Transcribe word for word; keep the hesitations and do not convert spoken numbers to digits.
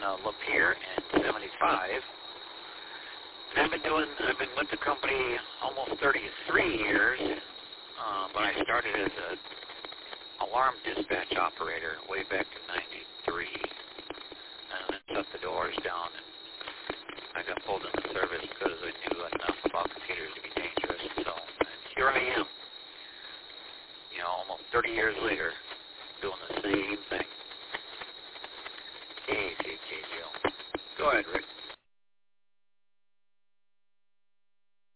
uh, Lapeer in seventy-five. And I've been doing, I've been with the company almost thirty-three years, uh, but I started as a alarm dispatch operator way back in ninety-three, and then shut the doors down, and I got pulled into service because I knew enough about computers to be dangerous, so and here I am, you know, almost thirty years later.